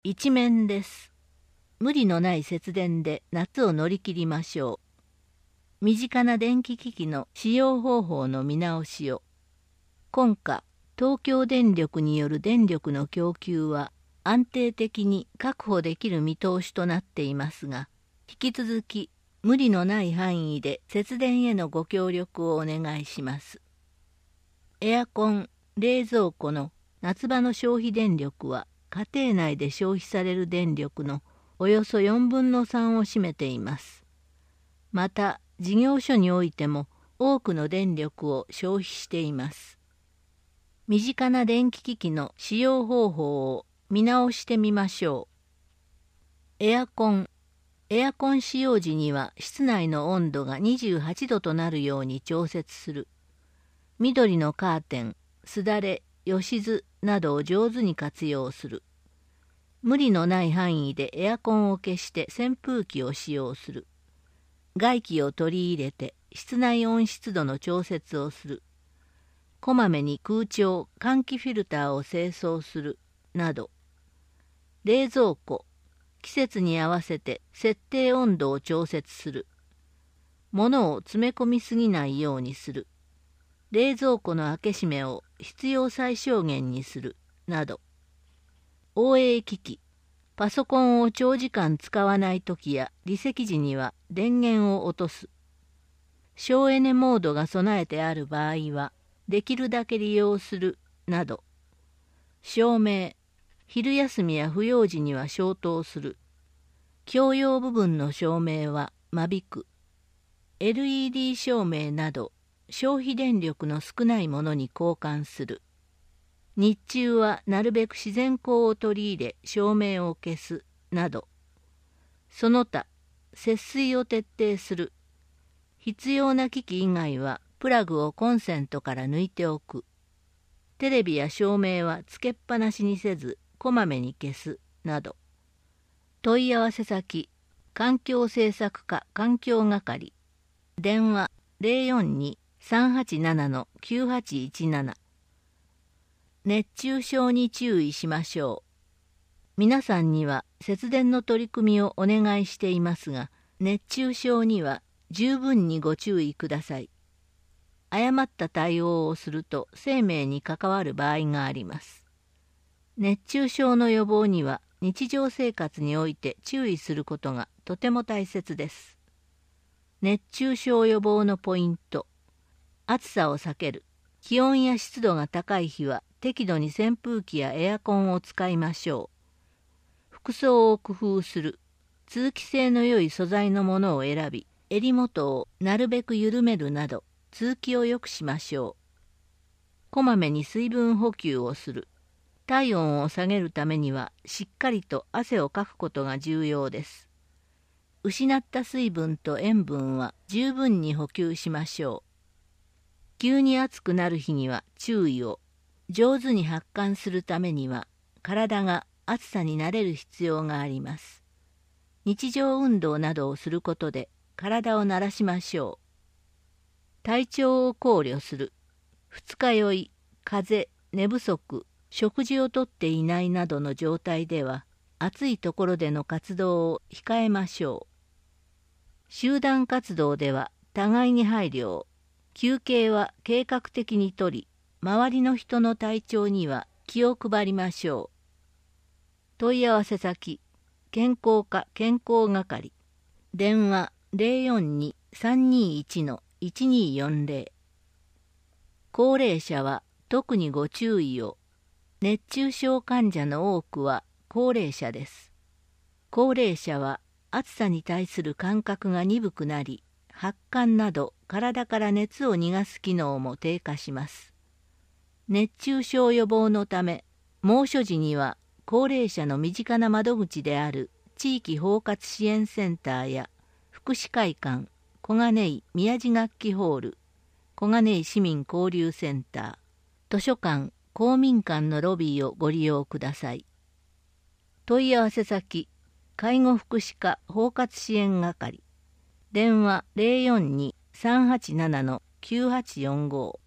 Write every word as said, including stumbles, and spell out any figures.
一面です。無理のない節電で夏を乗り切りましょう。身近な電気機器の使用方法の見直しを。今夏、東京電力による電力の供給は安定的に確保できる見通しとなっていますが、引き続き無理のない範囲で節電へのご協力をお願いします。エアコン、冷蔵庫の夏場の消費電力は家庭内で消費される電力のおよそよんぶんのさんを占めています。また、事業所においても多くの電力を消費しています。身近な電気機器の使用方法を見直してみましょう。エアコン。エアコン使用時には室内の温度がにじゅうはちどとなるように調節する。緑のカーテン、すだれ、よしずなどを上手に活用する。無理のない範囲でエアコンを消して扇風機を使用する。外気を取り入れて室内温湿度の調節をする。こまめに空調、換気フィルターを清掃する。など。冷蔵庫。季節に合わせて設定温度を調節する。物を詰め込みすぎないようにする。冷蔵庫の開け閉めを必要最小限にする。など。応永機器。パソコンを長時間使わないときや離席時には電源を落とす。省エネモードが備えてある場合はできるだけ利用する。など。照明。昼休みや不要時には消灯する。共用部分の照明は間引く。エルイーディー 照明など消費電力の少ないものに交換する。日中はなるべく自然光を取り入れ照明を消す。など。その他、節水を徹底する。必要な機器以外はプラグをコンセントから抜いておく。テレビや照明はつけっぱなしにせず、こまめに消す。など。問い合わせ先、環境政策課環境係。電話 ゼロよんに さんはちなな きゅうはちいちなな。熱中症に注意しましょう。皆さんには節電の取り組みをお願いしていますが、熱中症には十分にご注意ください。誤った対応をすると生命に関わる場合があります。熱中症の予防には日常生活において注意することがとても大切です。熱中症予防のポイント。暑さを避ける。気温や湿度が高い日は適度に扇風機やエアコンを使いましょう。服装を工夫する。通気性の良い素材のものを選び、襟元をなるべく緩めるなど、通気を良くしましょう。こまめに水分補給をする。体温を下げるためにはしっかりと汗をかくことが重要です。失った水分と塩分は十分に補給しましょう。急に暑くなる日には注意を。上手に発汗するためには体が暑さに慣れる必要があります。日常運動などをすることで体を慣らしましょう。体調を考慮する。二日酔い、風邪、寝不足、食事をとっていないなどの状態では暑いところでの活動を控えましょう。集団活動では互いに配慮を。休憩は計画的にとり、周りの人の体調には気を配りましょう。問い合わせ先、健康課健康係。電話 ゼロよんに さんにいち いちによんゼロ。高齢者は特にご注意を。熱中症患者の多くは高齢者です。高齢者は暑さに対する感覚が鈍くなり、発汗など体から熱を逃がす機能も低下します。熱中症予防のため、猛暑時には高齢者の身近な窓口である地域包括支援センターや福祉会館、小金井宮地楽器ホール、小金井市民交流センター、図書館、公民館のロビーをご利用ください。問い合わせ先、介護福祉課包括支援係。電話 ゼロよんに さんはちなな きゅうはちよんご。